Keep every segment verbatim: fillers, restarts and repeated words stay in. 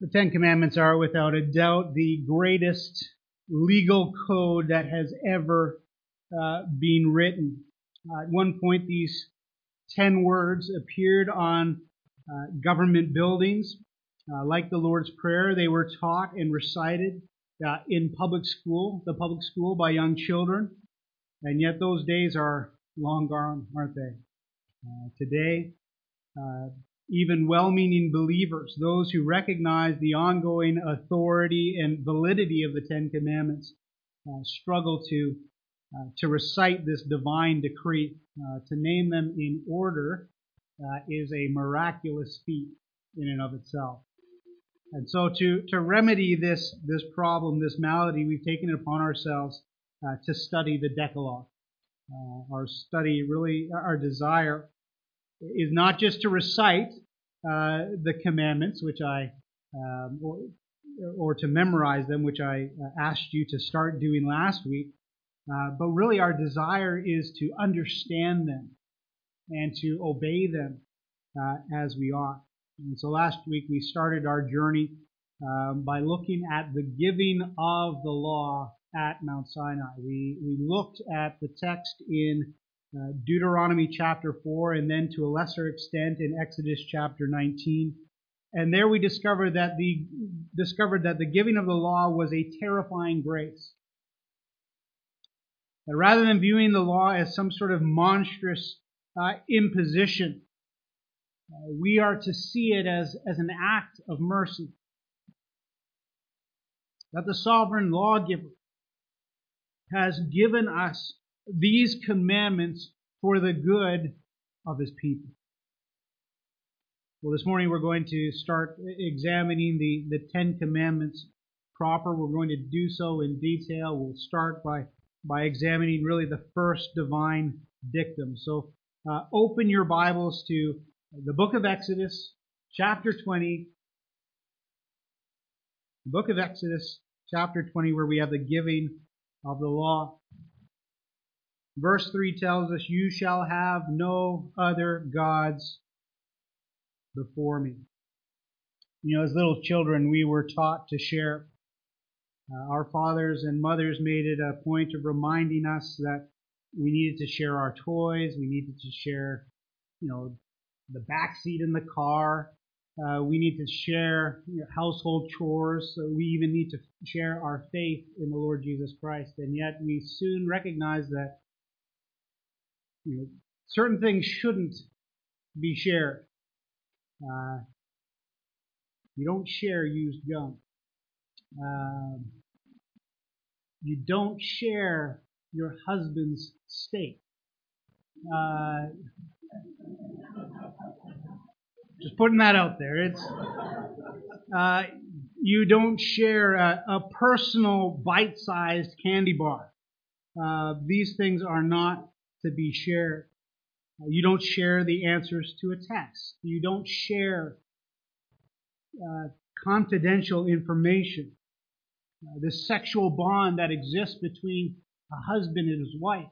The Ten Commandments are, without a doubt, the greatest legal code that has ever uh, been written. Uh, at one point, these ten words appeared on uh, government buildings. Uh, like the Lord's Prayer, they were taught and recited uh, in public school, the public school, by young children. And yet those days are long gone, aren't they? Uh, today, uh, even well-meaning believers, those who recognize the ongoing authority and validity of the Ten Commandments, uh, struggle to uh, to recite this divine decree. Uh, to name them in order uh, is a miraculous feat in and of itself. And so, to to remedy this this problem, this malady, we've taken it upon ourselves uh, to study the Decalogue. Uh, our study, really, our desire is not just to recite uh, the commandments, which I, um, or, or to memorize them, which I uh, asked you to start doing last week, uh, but really our desire is to understand them and to obey them uh, as we ought. And so last week we started our journey um, by looking at the giving of the law at Mount Sinai. We, we looked at the text in Uh, Deuteronomy chapter four, and then to a lesser extent in Exodus chapter nineteen. And there we discovered that the discovered that the giving of the law was a terrifying grace. That rather than viewing the law as some sort of monstrous uh, imposition, uh, we are to see it as, as an act of mercy. That the sovereign lawgiver has given us these commandments for the good of His people. Well, this morning we're going to start examining the, the Ten Commandments proper. We're going to do so in detail. We'll start by, by examining really the first divine dictum. So uh, open your Bibles to the book of Exodus, chapter twenty. The book of Exodus, chapter twenty, where we have the giving of the law. Verse three tells us, "You shall have no other gods before me." You know, as little children, we were taught to share. Uh, our fathers and mothers made it a point of reminding us that we needed to share our toys. We needed to share, you know, the back seat in the car. Uh, we need to share you know, household chores. So we even need to share our faith in the Lord Jesus Christ. And yet we soon recognize that you know, certain things shouldn't be shared. Uh, you don't share used gum. Uh, you don't share your husband's steak. Uh, just putting that out there. It's uh, you don't share a, a personal bite-sized candy bar. Uh, these things are not to be shared. Uh, you don't share the answers to a text. You don't share uh, confidential information. Uh, this sexual bond that exists between a husband and his wife.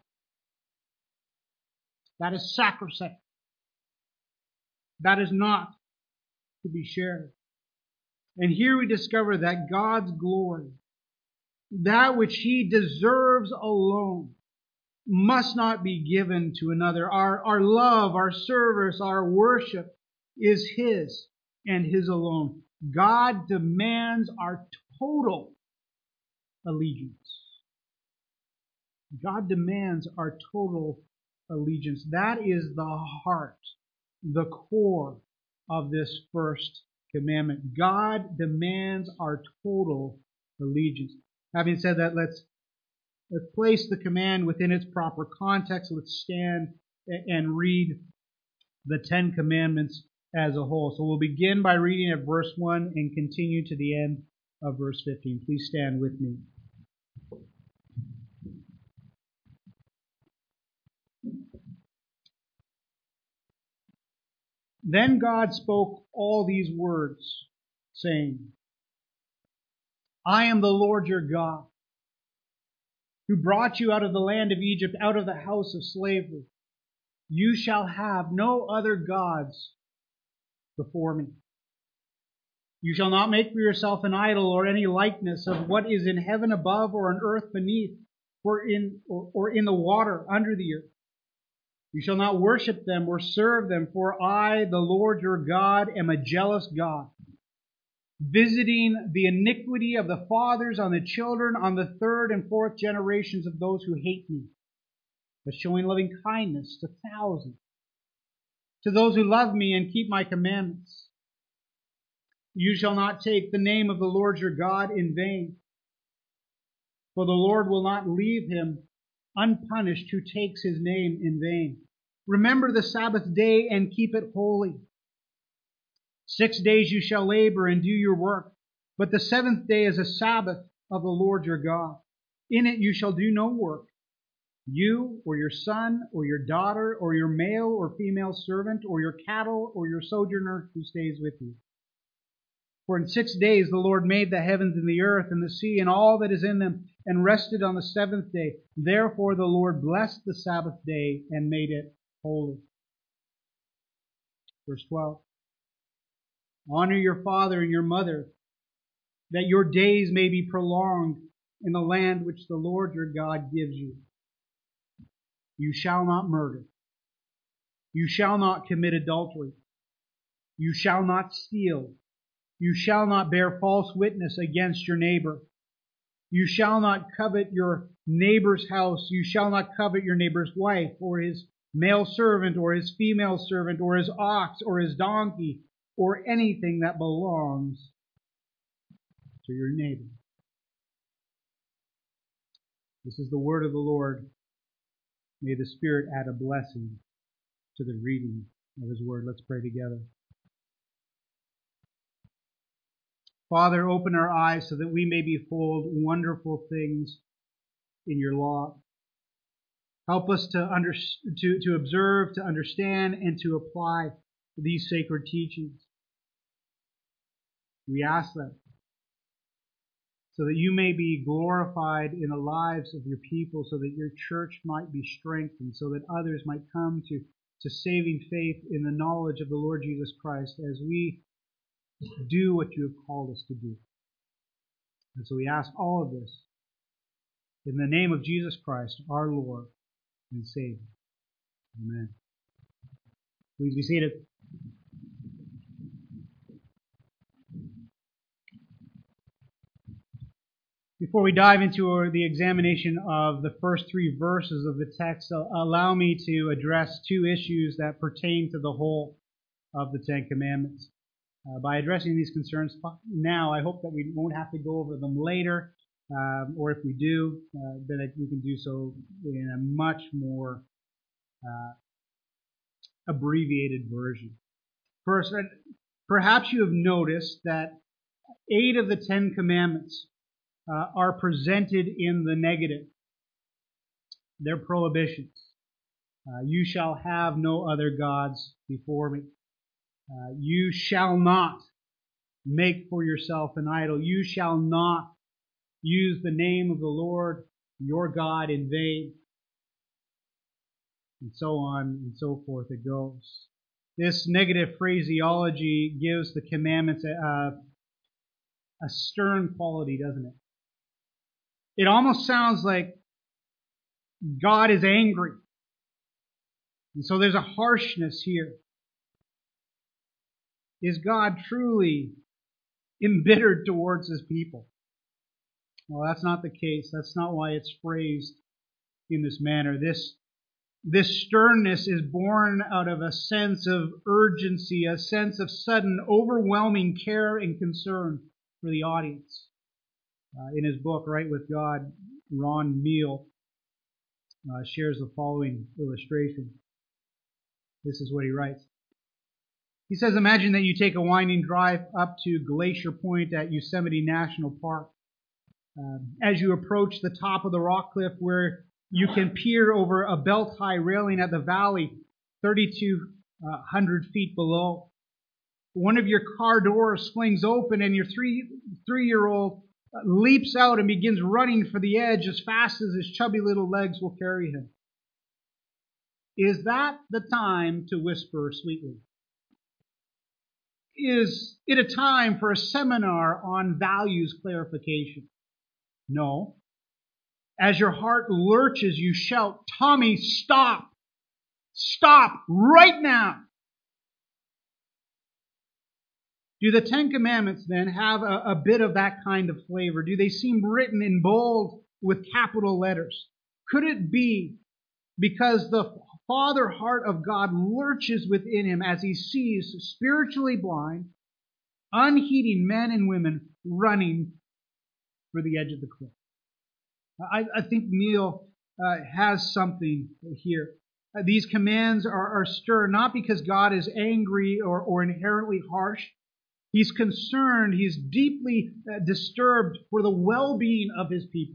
That is sacrosanct. That is not to be shared. And here we discover that God's glory, that which He deserves alone, must not be given to another. Our, our love, our service, our worship is His and His alone. God demands our total allegiance. God demands our total allegiance. That is the heart, the core of this first commandment. God demands our total allegiance. Having said that, let's, let's place the command within its proper context. Let's stand and read the Ten Commandments as a whole. So we'll begin by reading at verse one and continue to the end of verse fifteen. Please stand with me. Then God spoke all these words, saying, I am the Lord your God, who brought you out of the land of Egypt, out of the house of slavery. You shall have no other gods before me. You shall not make for yourself an idol or any likeness of what is in heaven above or on earth beneath or in, or, or in the water under the earth. You shall not worship them or serve them, for I, the Lord your God, am a jealous God, visiting the iniquity of the fathers on the children, on the third and fourth generations of those who hate me, but showing loving kindness to thousands, to those who love me and keep my commandments. You shall not take the name of the Lord your God in vain, for the Lord will not leave him unpunished who takes his name in vain. Remember the Sabbath day and keep it holy. Six days you shall labor and do your work, but the seventh day is a Sabbath of the Lord your God. In it you shall do no work, you or your son or your daughter or your male or female servant or your cattle or your sojourner who stays with you. For in six days the Lord made the heavens and the earth and the sea and all that is in them, and rested on the seventh day. Therefore the Lord blessed the Sabbath day and made it holy. Verse twelve. Honor your father and your mother, that your days may be prolonged in the land which the Lord your God gives you. You shall not murder. You shall not commit adultery. You shall not steal. You shall not bear false witness against your neighbor. You shall not covet your neighbor's house. You shall not covet your neighbor's wife, or his male servant, or his female servant, or his ox, or his donkey, or anything that belongs to your neighbor. This is the word of the Lord. May the Spirit add a blessing to the reading of his word. Let's pray together. Father, open our eyes so that we may behold wonderful things in your law. Help us to, under, to, to observe, to understand, and to apply these sacred teachings. We ask that so that you may be glorified in the lives of your people, so that your church might be strengthened, so that others might come to, to saving faith in the knowledge of the Lord Jesus Christ as we do what you have called us to do. And so we ask all of this in the name of Jesus Christ, our Lord and Savior. Amen. Please be seated. Before we dive into the examination of the first three verses of the text, allow me to address two issues that pertain to the whole of the Ten Commandments. Uh, by addressing these concerns now, I hope that we won't have to go over them later, um, or if we do, uh, that we can do so in a much more uh, abbreviated version. First, perhaps you have noticed that eight of the Ten Commandments uh, are presented in the negative. They're prohibitions. Uh, you shall have no other gods before me. Uh, you shall not make for yourself an idol. You shall not use the name of the Lord your God in vain. And so on and so forth it goes. This negative phraseology gives the commandments a, a stern quality, doesn't it? It almost sounds like God is angry. And so there's a harshness here. Is God truly embittered towards his people? Well, that's not the case. That's not why it's phrased in this manner. This, this sternness is born out of a sense of urgency, a sense of sudden, overwhelming care and concern for the audience. Uh, in his book, Right with God, Ron Meal uh, shares the following illustration. This is what he writes. He says, imagine that you take a winding drive up to Glacier Point at Yosemite National Park. Um, as you approach the top of the rock cliff where you can peer over a belt-high railing at the valley thirty-two hundred feet below, one of your car doors flings open and your three, three-year-old leaps out and begins running for the edge as fast as his chubby little legs will carry him. Is that the time to whisper sweetly? is it a time for a seminar on values clarification? No. As your heart lurches, you shout, Tommy, stop! Stop right now! Do the Ten Commandments then have a, a bit of that kind of flavor? Do they seem written in bold with capital letters? Could it be because the Father heart of God lurches within him as he sees spiritually blind, unheeding men and women running for the edge of the cliff? I, I think Neil uh, has something here. Uh, these commands are, are stern not because God is angry or, or inherently harsh. He's concerned, he's deeply uh, disturbed for the well-being of his people.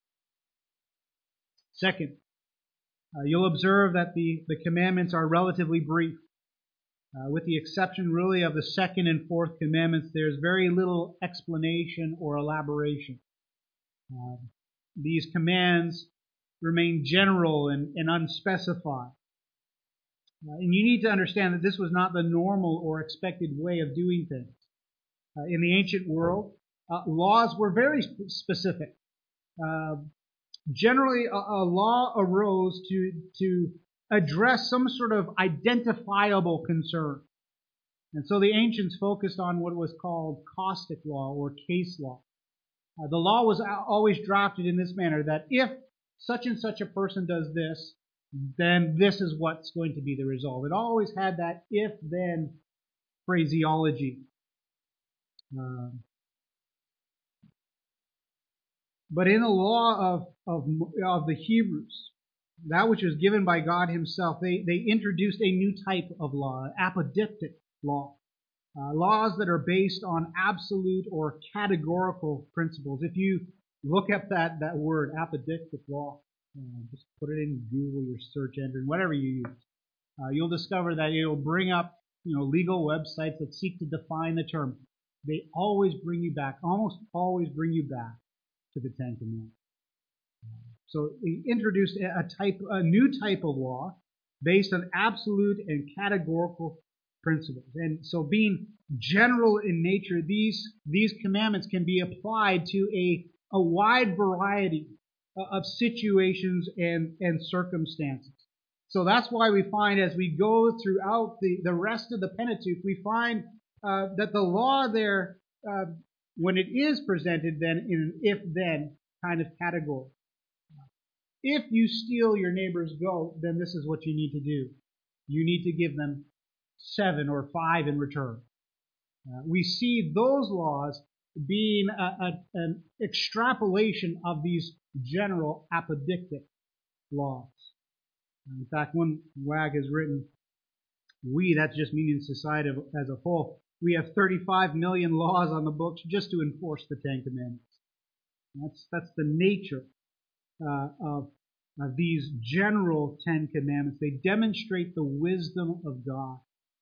Second, uh, you'll observe that the, the commandments are relatively brief. Uh, with the exception really of the second and fourth commandments, there's very little explanation or elaboration. Uh, these commands remain general and, and unspecified. Uh, and you need to understand that this was not the normal or expected way of doing things. Uh, in the ancient world, uh, laws were very sp- specific. Uh, generally, a, a law arose to, to address some sort of identifiable concern. And so the ancients focused on what was called caustic law or case law. Uh, the law was always drafted in this manner, that if such and such a person does this, then this is what's going to be the result. It always had that if-then phraseology. Um, but in the law of, of, of the Hebrews, that which was given by God himself, they, they introduced a new type of law, an apodictic law. Uh, laws that are based on absolute or categorical principles. If you look up that, that word, apodictic law, uh, just put it in Google, your search engine, whatever you use, uh, you'll discover that it'll bring up you know, legal websites that seek to define the term. They always bring you back, almost always bring you back to the Ten Commandments. So he introduced a type, a new type of law based on absolute and categorical principles. And so being general in nature, these, these commandments can be applied to a, a wide variety of situations and, and circumstances. So that's why we find as we go throughout the, the rest of the Pentateuch, we find uh, that the law there, uh, when it is presented then in an if-then kind of category. If you steal your neighbor's goat, then this is what you need to do. You need to give them seven or five in return. Uh, we see those laws being a, a, an extrapolation of these general apodictic laws. In fact, one wag has written, we, that's just meaning society as a whole, we have thirty-five million laws on the books just to enforce the Ten Commandments. That's, that's the nature uh, of, of these general Ten Commandments. They demonstrate the wisdom of God,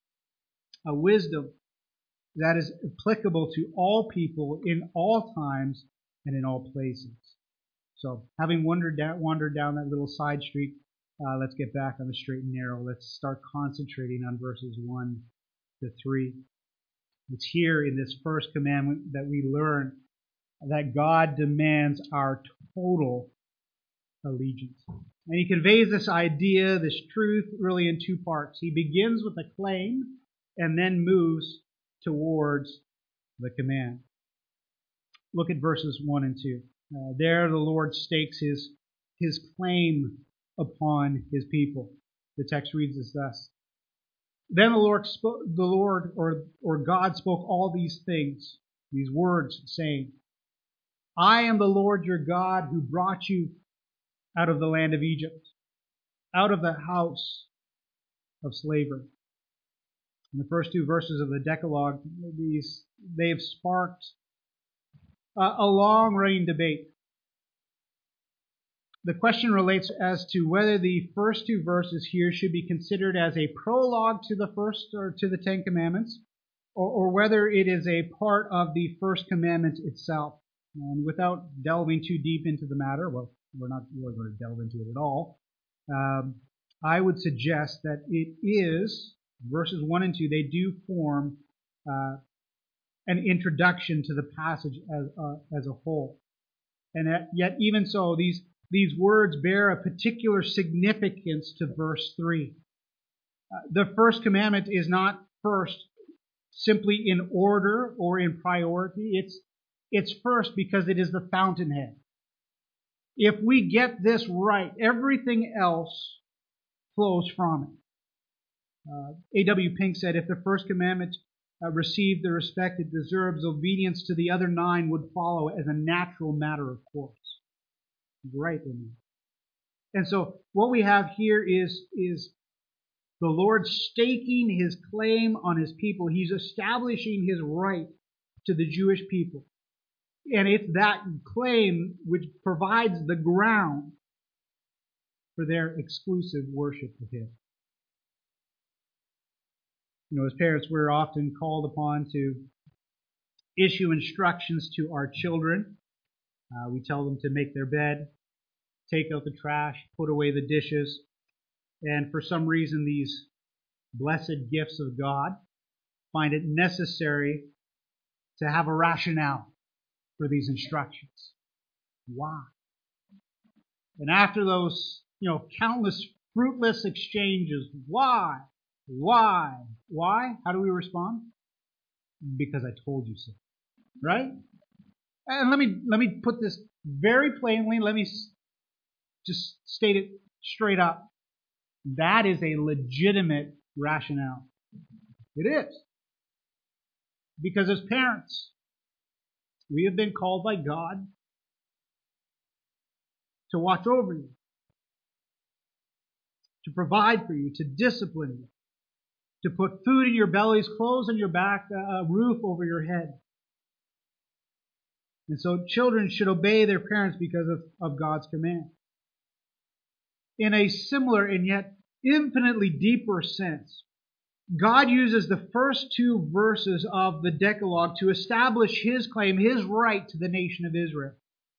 a wisdom that is applicable to all people in all times and in all places. So, having wandered down, wandered down that little side street, uh, let's get back on the straight and narrow. Let's start concentrating on verses one to three. It's here in this first commandment that we learn that God demands our total allegiance. And he conveys this idea, this truth, really in two parts. He begins with a claim and then moves towards the command. Look at verses one and two. Uh, there the Lord stakes his, his claim upon his people. The text reads as thus. Then the Lord spoke, the Lord or, or God spoke all these things, these words, saying, I am the Lord your God who brought you out of the land of Egypt, out of the house of slavery. In the first two verses of the Decalogue, these they have sparked a, a long-running debate. The question relates as to whether the first two verses here should be considered as a prologue to the first or to the Ten Commandments, or, or whether it is a part of the first commandment itself. And without delving too deep into the matter, well, we're not really going to delve into it at all. Um, I would suggest that it is verses one and two. They do form uh, an introduction to the passage as, uh, as a whole. And that, yet even so, these, these words bear a particular significance to verse three. Uh, the first commandment is not first simply in order or in priority. It's, it's first because it is the fountainhead. If we get this right, everything else flows from it. Uh, A W Pink said, if the first commandment uh, received the respect it deserves, obedience to the other nine would follow as a natural matter of course. He's right in that. And so what we have here is, is the Lord staking his claim on his people. He's establishing his right to the Jewish people. And it's that claim which provides the ground for their exclusive worship of him. You know, as parents, we're often called upon to issue instructions to our children. Uh, we tell them to make their bed, take out the trash, put away the dishes. And for some reason, these blessed gifts of God find it necessary to have a rationale for these instructions. Why? And after those, you know, countless fruitless exchanges, why? Why? Why? How do we respond? Because I told you so. Right? And let me let me put this very plainly. Let me just state it straight up. That is a legitimate rationale. It is. Because as parents, we have been called by God to watch over you, to provide for you, to discipline you, to put food in your bellies, clothes on your back, a roof over your head. And so children should obey their parents because of, of God's command. In a similar and yet infinitely deeper sense, God uses the first two verses of the Decalogue to establish his claim, his right to the nation of Israel.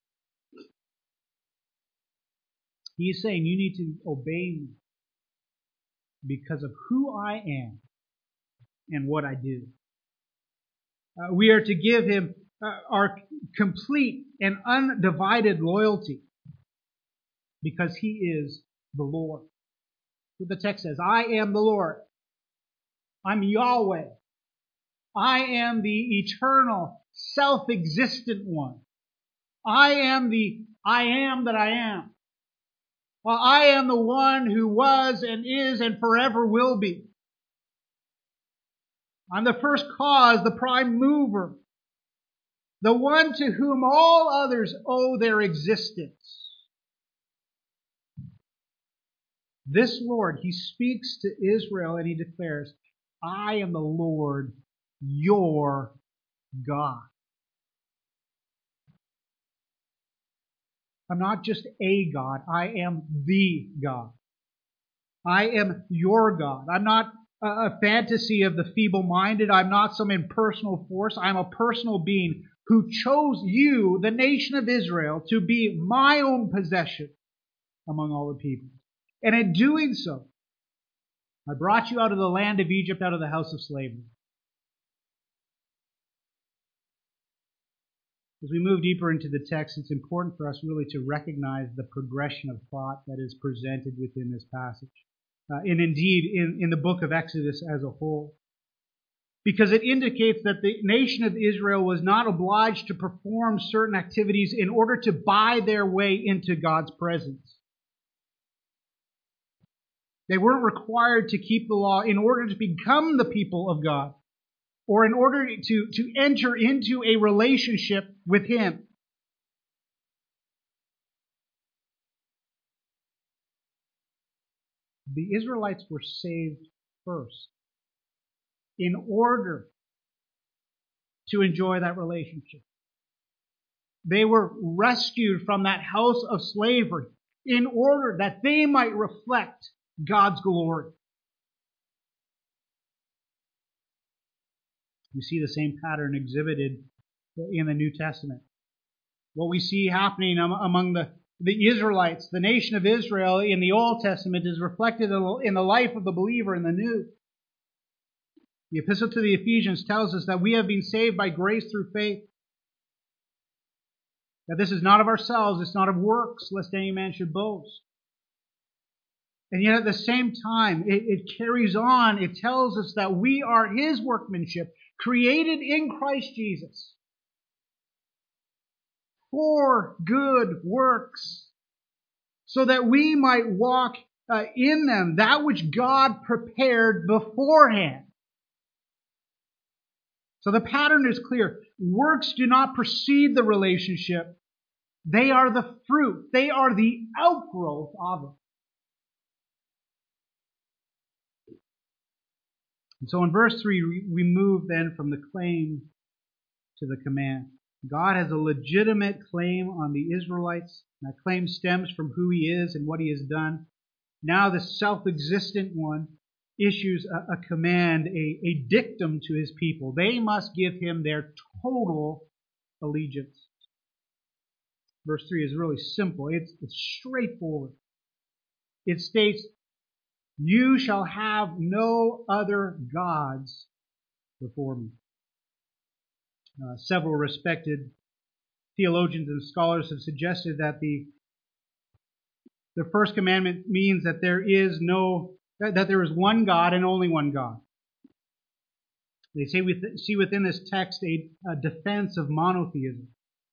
He's saying, you need to obey me because of who I am and what I do. Uh, we are to give him uh, our complete and undivided loyalty because he is the Lord. What the text says, I am the Lord. I'm Yahweh. I am the eternal, self-existent one. I am the I am that I am. Well, I am the one who was and is and forever will be. I'm the first cause, the prime mover, the one to whom all others owe their existence. This Lord, he speaks to Israel and he declares, I am the Lord, your God. I'm not just a God, I am the God. I am your God. I'm not a fantasy of the feeble-minded. I'm not some impersonal force. I'm a personal being who chose you, the nation of Israel, to be my own possession among all the people. And in doing so, I brought you out of the land of Egypt, out of the house of slavery. As we move deeper into the text, it's important for us really to recognize the progression of thought that is presented within this passage. Uh, and indeed, in, in the book of Exodus as a whole. Because it indicates that the nation of Israel was not obliged to perform certain activities in order to buy their way into God's presence. They weren't required to keep the law in order to become the people of God, or in order to, to enter into a relationship with him. The Israelites were saved first in order to enjoy that relationship. They were rescued from that house of slavery in order that they might reflect God's glory. We see the same pattern exhibited in the New Testament. What we see happening among the, the Israelites, the nation of Israel in the Old Testament, is reflected in the life of the believer in the New. The epistle to the Ephesians tells us that we have been saved by grace through faith. That this is not of ourselves, it's not of works, lest any man should boast. And yet at the same time, it, it carries on. It tells us that we are His workmanship, created in Christ Jesus for good works, so that we might walk uh, in them, that which God prepared beforehand. So the pattern is clear. Works do not precede the relationship. They are the fruit. They are the outgrowth of it. And so in verse three, we move then from the claim to the command. God has a legitimate claim on the Israelites. That claim stems from who He is and what He has done. Now the self-existent one issues a, a command, a, a dictum to His people. They must give Him their total allegiance. Verse three is really simple. It's, it's straightforward. It states, "You shall have no other gods before me." Uh, several respected theologians and scholars have suggested that the the first commandment means that there is no that, that there is one God and only one God. They say we th- see within this text a, a defense of monotheism.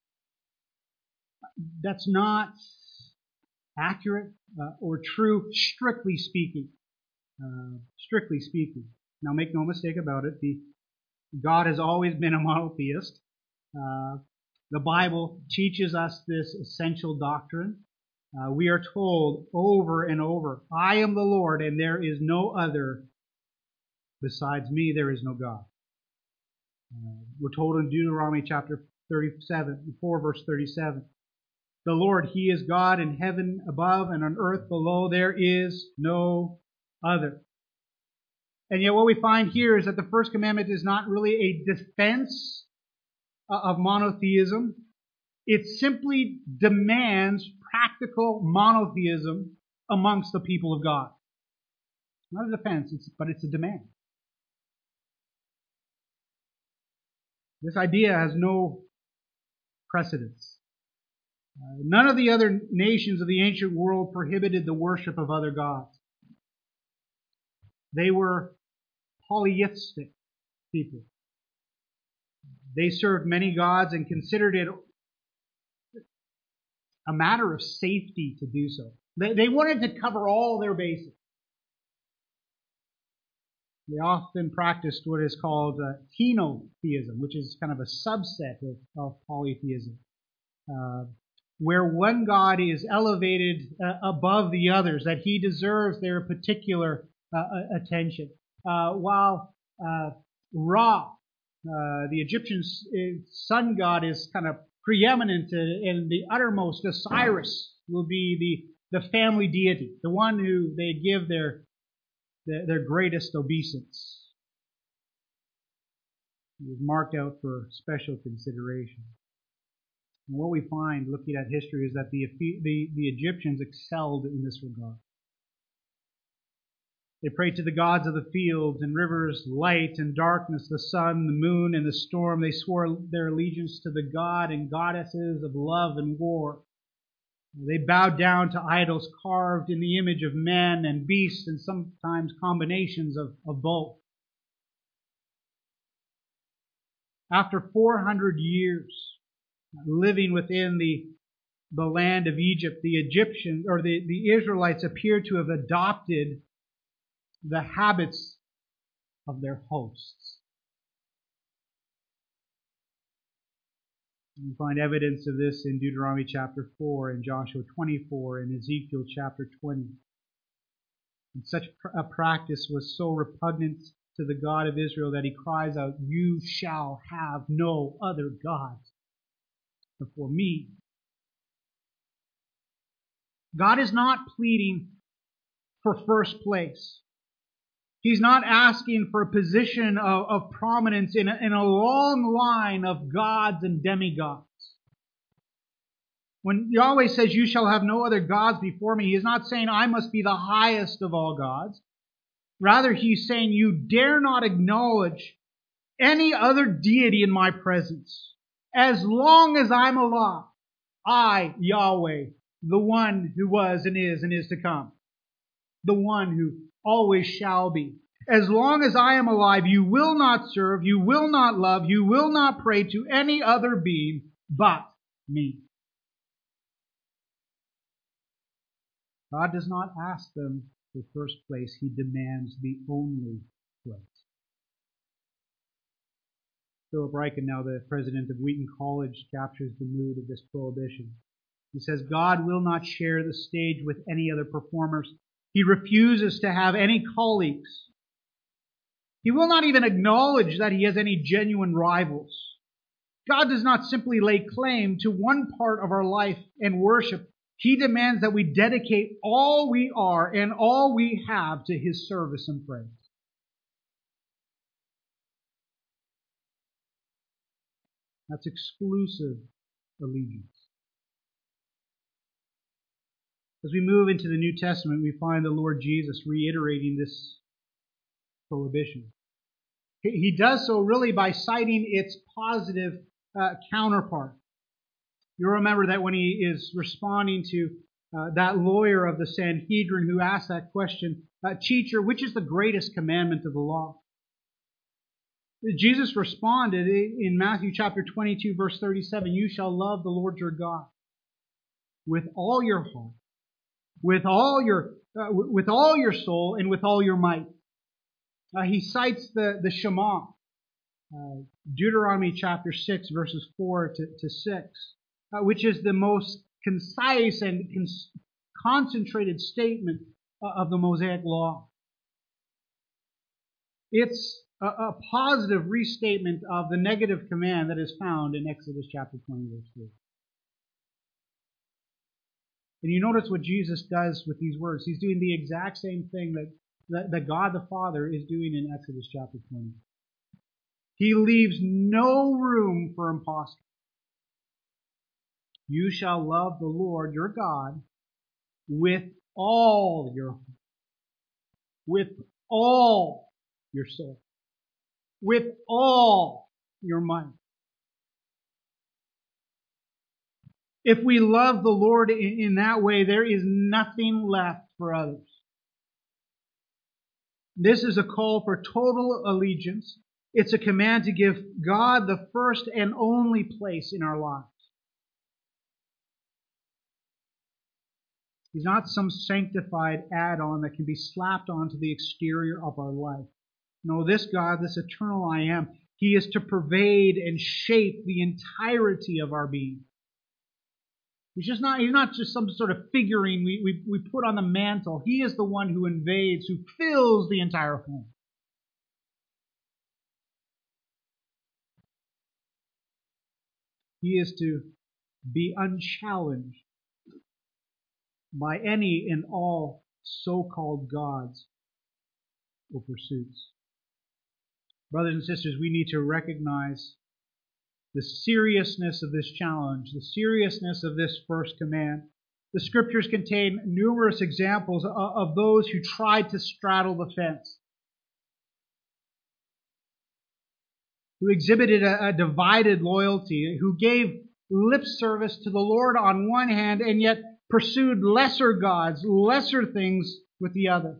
That's not accurate uh, or true, strictly speaking. Uh, strictly speaking. Now, make no mistake about it. The God has always been a monotheist. Uh, the Bible teaches us this essential doctrine. Uh, we are told over and over, "I am the Lord, and there is no other besides me. There is no God." Uh, we're told in Deuteronomy chapter thirty-seven, four, verse thirty-seven, "The Lord, He is God in heaven above and on earth below. There is no other." And yet what we find here is that the first commandment is not really a defense of monotheism. It simply demands practical monotheism amongst the people of God. Not a defense, it's, but it's a demand. This idea has no precedence. Uh, none of the other nations of the ancient world prohibited the worship of other gods. They were polytheistic people. They served many gods and considered it a matter of safety to do so. They, they wanted to cover all their bases. They often practiced what is called uh, henotheism, which is kind of a subset of, of polytheism, uh, where one god is elevated uh, above the others, that he deserves their particular uh, attention. Uh, while uh, Ra, uh, the Egyptian sun god, is kind of preeminent, and the uttermost, Osiris, will be the, the family deity, the one who they give their their, their greatest obeisance. He was marked out for special consideration. And what we find, looking at history, is that the, the, the Egyptians excelled in this regard. They prayed to the gods of the fields and rivers, light and darkness, the sun, the moon, and the storm. They swore their allegiance to the god and goddesses of love and war. They bowed down to idols carved in the image of men and beasts, and sometimes combinations of, of both. After four hundred years living within the, the land of Egypt, the Egyptians, or the, the Israelites, appear to have adopted the habits of their hosts. You find evidence of this in Deuteronomy chapter four, in Joshua twenty-four, and Ezekiel chapter twenty. And such a practice was so repugnant to the God of Israel that He cries out, "You shall have no other gods before me." God is not pleading for first place. He's not asking for a position of, of prominence in a, in a long line of gods and demigods. When Yahweh says, "You shall have no other gods before me," He is not saying I must be the highest of all gods. Rather, he's saying, you dare not acknowledge any other deity in my presence. As long as I'm alive, I, Yahweh, the one who was and is and is to come, the one who always shall be. As long as I am alive, you will not serve, you will not love, you will not pray to any other being but me. God does not ask them for first place. He demands the only place. Philip Ryken, now the president of Wheaton College, captures the mood of this prohibition. He says, God will not share the stage with any other performers. He refuses to have any colleagues. He will not even acknowledge that he has any genuine rivals. God does not simply lay claim to one part of our life and worship. He demands that we dedicate all we are and all we have to his service and praise. That's exclusive allegiance. As we move into the New Testament, we find the Lord Jesus reiterating this prohibition. He does so really by citing its positive uh, counterpart. You'll remember that when he is responding to uh, that lawyer of the Sanhedrin who asked that question, uh, Teacher, which is the greatest commandment of the law? Jesus responded in Matthew chapter twenty-two, verse thirty-seven, you shall love the Lord your God with all your heart, with all your uh, with all your soul, and with all your might. Uh, he cites the, the Shema, uh, Deuteronomy chapter six, verses four to, to six, uh, which is the most concise and cons- concentrated statement of the Mosaic Law. It's a, a positive restatement of the negative command that is found in Exodus chapter twenty, verse three. And you notice what Jesus does with these words. He's doing the exact same thing that, that, that God the Father is doing in Exodus chapter twenty. He leaves no room for imposture. You shall love the Lord your God with all your heart, with all your soul, with all your might. If we love the Lord in, in that way, there is nothing left for others. This is a call for total allegiance. It's a command to give God the first and only place in our lives. He's not some sanctified add-on that can be slapped onto the exterior of our life. No, this God, this eternal I am, He is to pervade and shape the entirety of our being. He's just not, he's not just some sort of figurine we, we, we put on the mantle. He is the one who invades, who fills the entire home. He is to be unchallenged by any and all so-called gods or pursuits. Brothers and sisters, we need to recognize the seriousness of this challenge, the seriousness of this first command. The Scriptures contain numerous examples of those who tried to straddle the fence, who exhibited a, a divided loyalty, who gave lip service to the Lord on one hand and yet pursued lesser gods, lesser things with the other.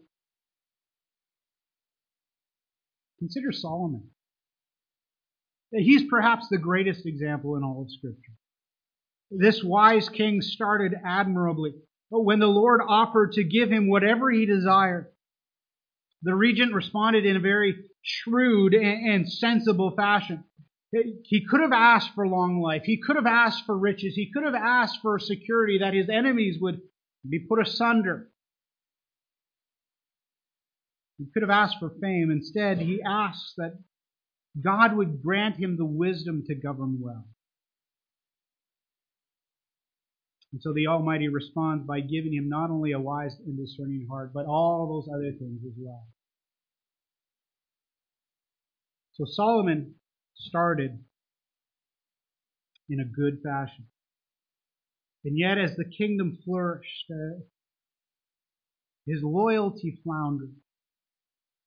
Consider Solomon. He's perhaps the greatest example in all of Scripture. This wise king started admirably, but when the Lord offered to give him whatever he desired, the regent responded in a very shrewd and sensible fashion. He could have asked for long life. He could have asked for riches. He could have asked for security that his enemies would be put asunder. He could have asked for fame. Instead, he asks that God would grant him the wisdom to govern well. And so the Almighty responds by giving him not only a wise and discerning heart, but all those other things as well. So Solomon started in a good fashion. And yet as the kingdom flourished, uh, his loyalty floundered.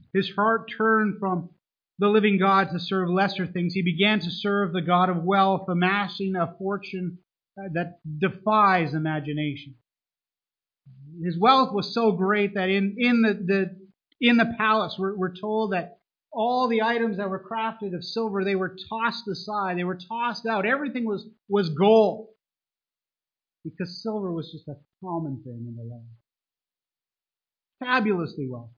His heart turned from the living God to serve lesser things. He began to serve the God of wealth, amassing a fortune that defies imagination. His wealth was so great that in, in the, the in the palace, we're, we're told that all the items that were crafted of silver, they were tossed aside. They were tossed out. Everything was, was gold. Because silver was just a common thing in the land. Fabulously wealthy.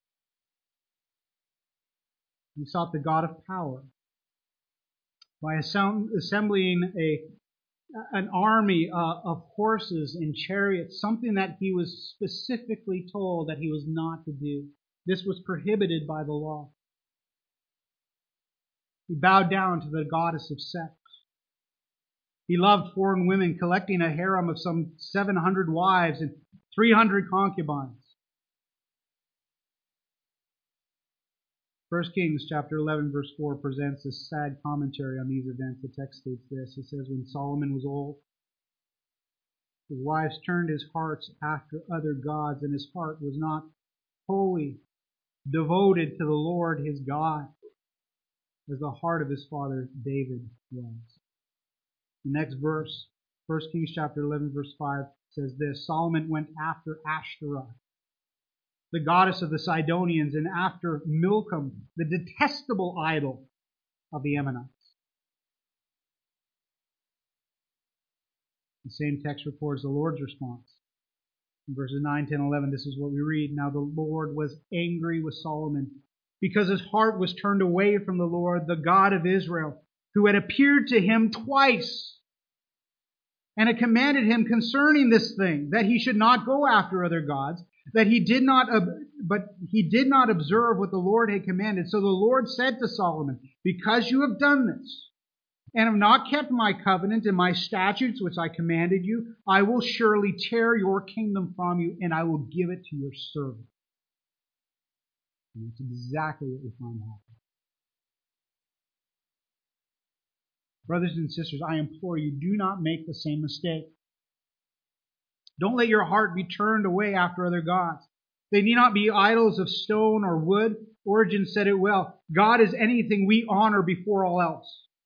He sought the God of power by assembling a an army uh, of horses and chariots, something that he was specifically told that he was not to do. This was prohibited by the law. He bowed down to the goddess of sex. He loved foreign women, collecting a harem of some seven hundred wives and three hundred concubines. First Kings chapter eleven verse four presents a sad commentary on these events. The text states this. It says, when Solomon was old, his wives turned his hearts after other gods, and his heart was not wholly devoted to the Lord his God, as the heart of his father David was. The next verse, First Kings chapter eleven verse five says this, Solomon went after Ashtoreth, the goddess of the Sidonians, and after Milcom, the detestable idol of the Ammonites. The same text records the Lord's response. In verses nine, ten, eleven, this is what we read. Now the Lord was angry with Solomon because his heart was turned away from the Lord, the God of Israel, who had appeared to him twice and had commanded him concerning this thing, that he should not go after other gods, that he did not, but he did not observe what the Lord had commanded. So the Lord said to Solomon, because you have done this, and have not kept my covenant and my statutes which I commanded you, I will surely tear your kingdom from you, and I will give it to your servant. And that's exactly what we find happening. Brothers and sisters, I implore you, do not make the same mistake. Don't let your heart be turned away after other gods. They need not be idols of stone or wood. Origen said it well. God is anything we honor before all else.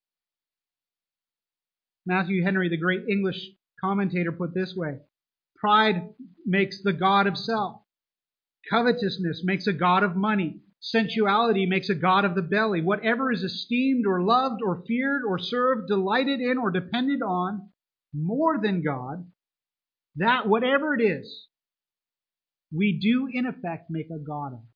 Matthew Henry, the great English commentator, put this way. Pride makes the god of self. Covetousness makes a god of money. Sensuality makes a god of the belly. Whatever is esteemed or loved or feared or served, delighted in or depended on more than God, that whatever it is, we do in effect make a god of.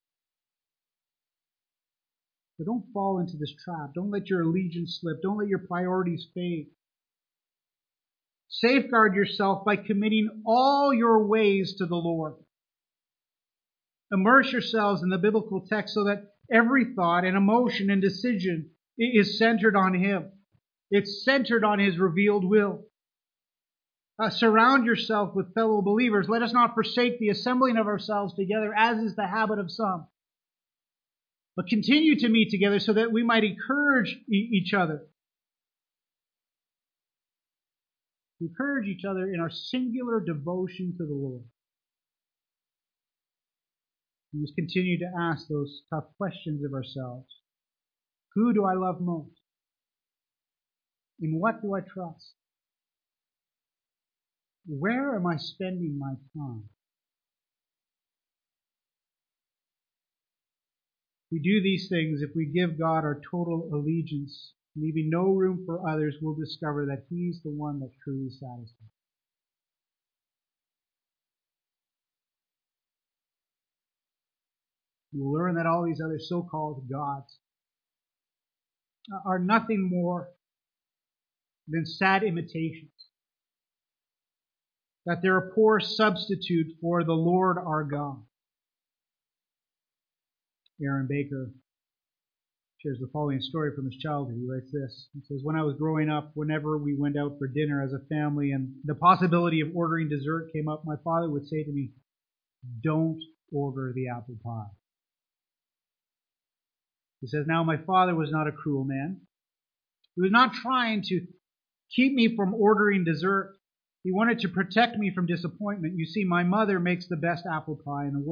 So don't fall into this trap. Don't let your allegiance slip. Don't let your priorities fade. Safeguard yourself by committing all your ways to the Lord. Immerse yourselves in the biblical text so that every thought and emotion and decision is centered on Him. It's centered on His revealed will. Uh, surround yourself with fellow believers. Let us not forsake the assembling of ourselves together, as is the habit of some. But continue to meet together so that we might encourage e- each other. Encourage each other in our singular devotion to the Lord. We must continue to ask those tough questions of ourselves. Who do I love most? In what do I trust? Where am I spending my time? If we do these things, if we give God our total allegiance, leaving no room for others, we'll discover that He's the one that truly satisfies. We'll learn that all these other so-called gods are nothing more than sad imitations. That they're a poor substitute for the Lord our God. Aaron Baker shares the following story from his childhood. He writes this. He says, when I was growing up, whenever we went out for dinner as a family and the possibility of ordering dessert came up, my father would say to me, don't order the apple pie. He says, now my father was not a cruel man. He was not trying to keep me from ordering dessert. He wanted to protect me from disappointment. You see, my mother makes the best apple pie in the world.